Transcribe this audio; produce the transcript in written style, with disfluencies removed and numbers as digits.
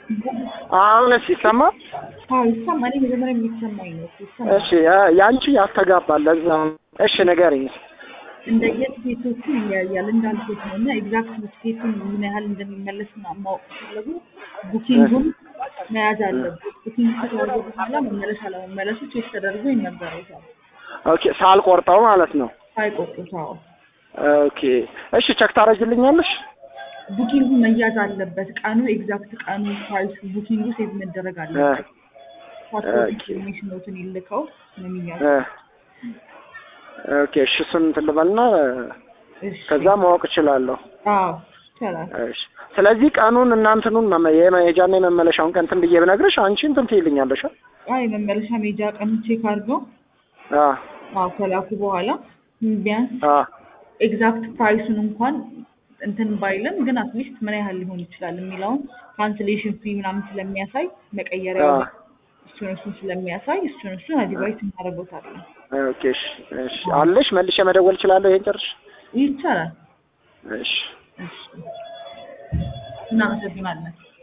አሁንስ ይሰማል? አዎ ይሰማል። እኔ መጀመሪያ የሚሰማኝ ነው ይሰማል። እሺ ያንቺ ያስተጋባል። ለዛ እሺ ንገሪኝ። እንደየስቴቶቹ ይለያያል እንዳልኩት ነው እና ኤግዛክት ስቴቱን ምን ያህል እንደሚመለስ ማወቅ ከፈለጉ ቡኪንጉን መያዝ አለበት። ቡኪንግ ከተደረገ በኋላ መመለስ አለመመለሱ ቼክ ተደርጎ ይነገራል። ኦኬ ሳልቆርጠው ማለት ነው። ሳይቆርጡት። አዎ ኦኬ እሺ ቼክ ታደርጊልኛለሽ? ቡኪንጉ መያዝ አለበት። ቀኑ ኤግዛክት ቀኑ ፕራይስ ቡኪንጉ ሴቭ መደረግ አለበት። ፓስፖርት ኢንፎርሜሽኖችን ይልከው ነው የሚያዘው። ኦኬ እሺ እሱን እንትን ልበልና ከዛ ማወቅ እችላለሁ። አዎ ይቻላል። እሺ ስለዚህ ቀኑን እናንተኑን የመሄጃና የመመለሻውን ቀን እንትን ብዬ ብነግርሽ አንቺ እንትን ትይልኛለሽ? አይ መመለሻ ሜጃ ቀን ቼክ አድርገው አዎ ከላኩ በኋላ ቢያንስ ኤግዛክት ፕራይሱን እንኳን እንትን ባይልም ግን አትሊስት ምን ያህል ሊሆን ይችላል የሚለውን ካንስሌሽን ፊ ምናምን ስለሚያሳይ መቀየሪያው እሱን ስለሚያሳይ እሱን አዲቫይስ እናደርጎታለን። ኦኬ እሺ አለሽ መልሼ መደወል እችላለሁ? ይሄን ጨርሽ ይቻላል። እሺ እናመሰግናለን።